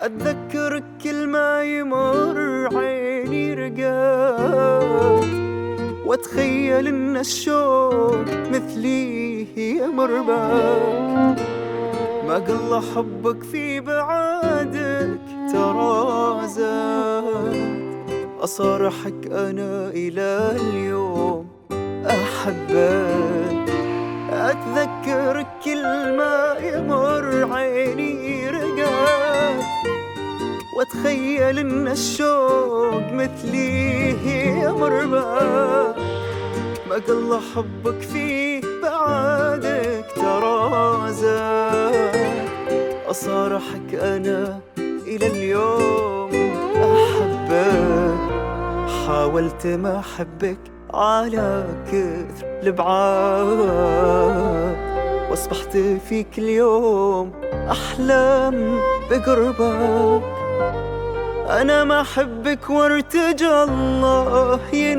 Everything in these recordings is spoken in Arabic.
أتذكرك كل ما يمر عيني رقاك، وأتخيل إن الشوق مثلي يمر باك. ما قل حبك في بعادك ترى زاد، أصارحك أنا إلى اليوم أحبك. أتذكرك كل ما يمر عيني رقاك، وأتخيل إن الشوق مثلي يمر باك. ما قل حبك فيه بعادك ترى زاد، أصارحك أنا إلى اليوم أحبك. حاولت ما أحبك على كثر البعاد، واصبحت فيك اليوم أحلام بقربك. أنا ما أحبك وارتجى الله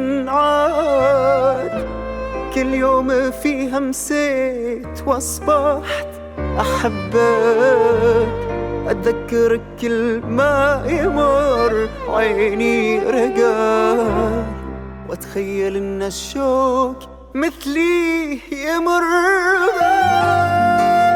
ينعاد، كل يوم فيها مسيت واصبحت أحبك. أتذكرك كل ما يمر عيني رقاك، وأتخيل إن الشوق مثلي يمر باك.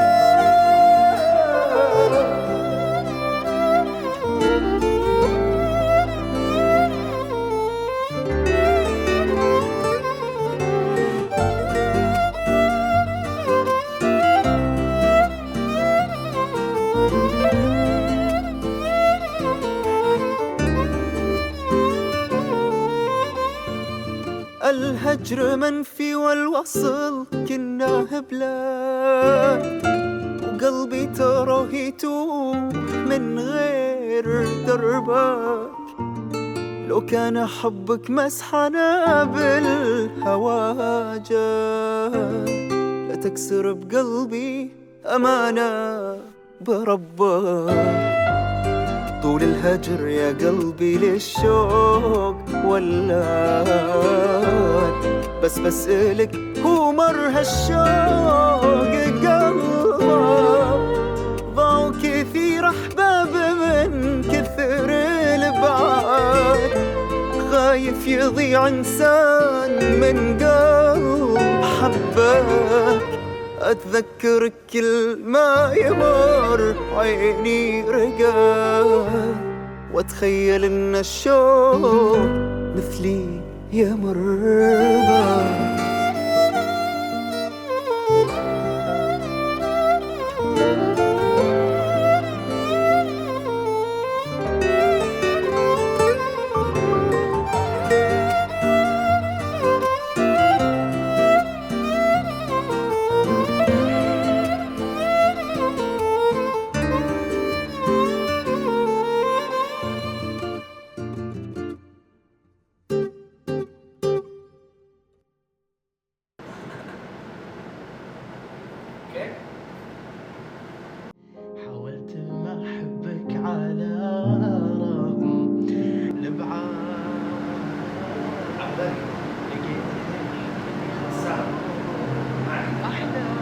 الهجر منفي والوصل كنا هبلان، وقلبي تراه يتوه من غير دربك. لو كان حبك مسحنا بالهوى جان، لا تكسر بقلبي أمانة بربك. طول الهجر يا قلبي للشوق ولان، بس بسألك هو مر هالشوق قلبك. ضاعوا كثير أحباب من كثر البعاد، خايف يضيع إنسان من قلب حبك. أتذكرك كل ما يمر عيني رقاك، وأتخيل إن الشوق مثلي يمر باك. حاولت ما أحبك على رغم البعاد، لقيتك أحلام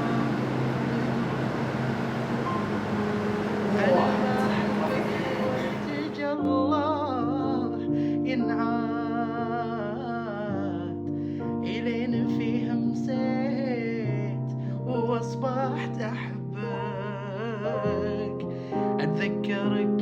تجى الله ينعاد، إلين فيها مسيت وأصبحت أحبك. أتذكرك